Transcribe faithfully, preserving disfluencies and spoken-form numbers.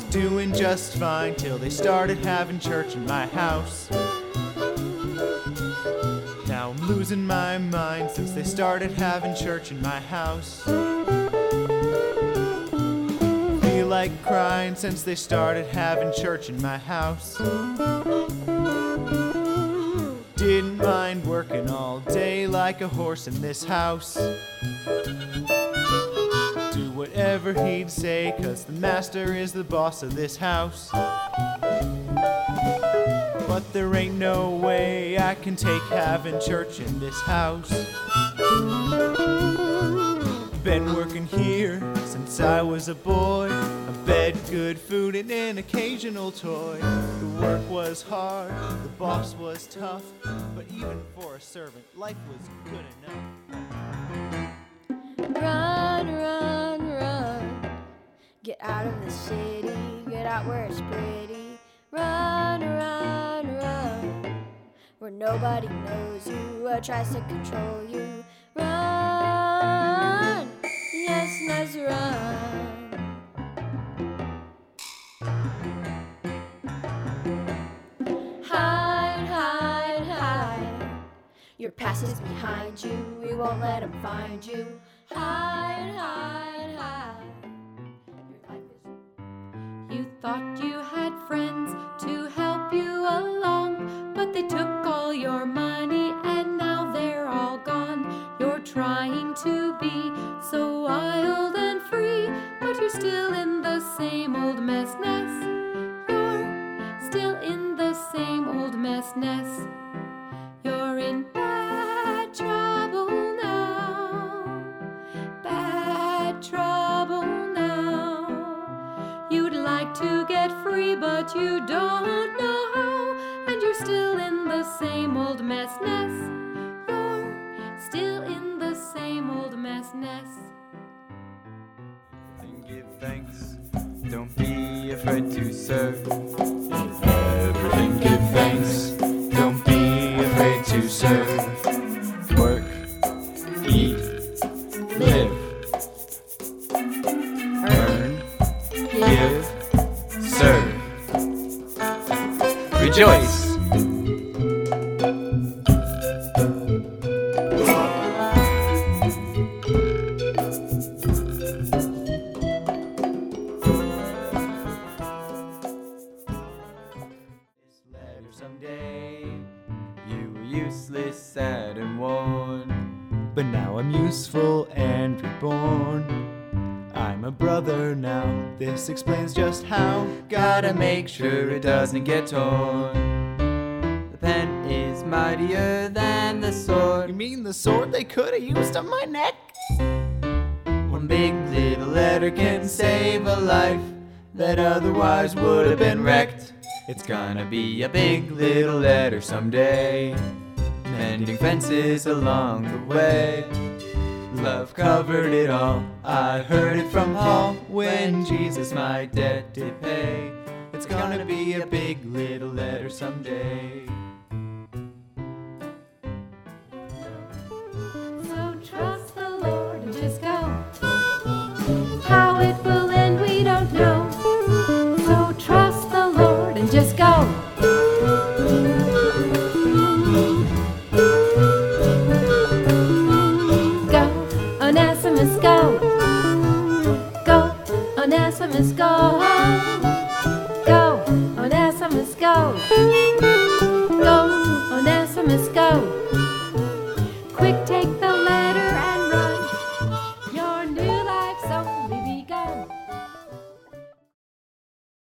doing just fine till they started having church in my house. Now I'm losing my mind since they started having church in my house. Feel like crying since they started having church in my house. Didn't mind working all day like a horse in this house. Do whatever he'd say, 'cause the master is the boss of this house. But there ain't no way I can take having church in this house. Been working here since I was a boy. A bed, good food, and an occasional toy. The work was hard, the boss was tough, but even for a servant, life was good enough. Run, run, run. Get out of the city, get out where it's pretty. Run, run, run. Where nobody knows you or tries to control you. Run, yes, let's run. Hide, hide, hide. Your past is behind you, we won't let them find you. Hide, hide, hide. Your life is... You thought you had friends to help you along, but they took all your money and now they're all gone. You're trying to be so wild and free, but you're still in the same old mess ness. You're still in the same old mess ness. You're in bad trouble now, bad trouble now. You'd like to get free, but you don't know how, and you're still in the same old mess ness. You're still in the same old mess ness. And give thanks, don't be afraid to serve. Everything give thanks, don't be afraid to serve. Work, eat, live, earn, give, serve. Rejoice! This letter someday, You were useless, sad and worn. but now I'm useful and reborn. I'm a brother now, this explains just how. Gotta make sure it doesn't get torn. The pen is mightier than the You sword. mean the sword they could have used on my neck? One big little letter can save a life that otherwise would have been wrecked. It's gonna be a big little letter someday, mending fences along the way. Love covered it all, I heard it from Paul, when Jesus my debt did pay. It's gonna be a big little letter someday. So trust the Lord and just go. How it will end, we don't know. So trust the Lord and just go. Go, Onesimus, go. Go, Onesimus, go. Go, Onesimus, go.